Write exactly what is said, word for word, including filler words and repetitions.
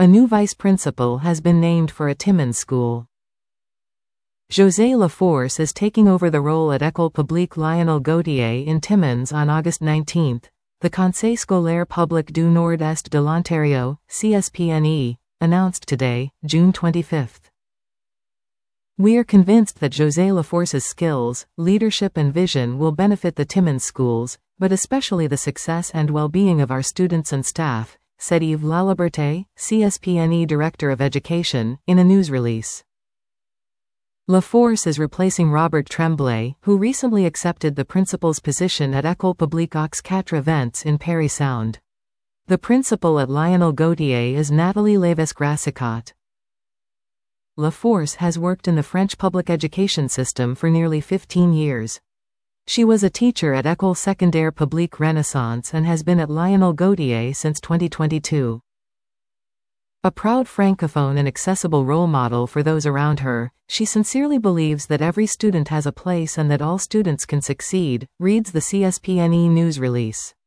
A new vice principal has been named for a Timmins school. José Laforce is taking over the role at École Publique Lionel Gautier in Timmins on August nineteenth, the Conseil scolaire public du Nord-Est de l'Ontario, C S P N E, announced today, June twenty-fifth. We are convinced that José Laforce's skills, leadership and vision will benefit the Timmins schools, but especially the success and well-being of our students and staff, said Yves Laliberté, C S P N E Director of Education, in a news release. Laforce is replacing Robert Tremblay, who recently accepted the principal's position at École Publique Aux Quatre Vents in Parry Sound. The principal at Lionel Gautier is Nathalie Lévesque-Grassicot. Laforce has worked in the French public education system for nearly fifteen years. She was a teacher at École Secondaire Publique Renaissance and has been at Lionel Gautier since twenty twenty-two. A proud francophone and accessible role model for those around her, she sincerely believes that every student has a place and that all students can succeed, reads the C S P N E news release.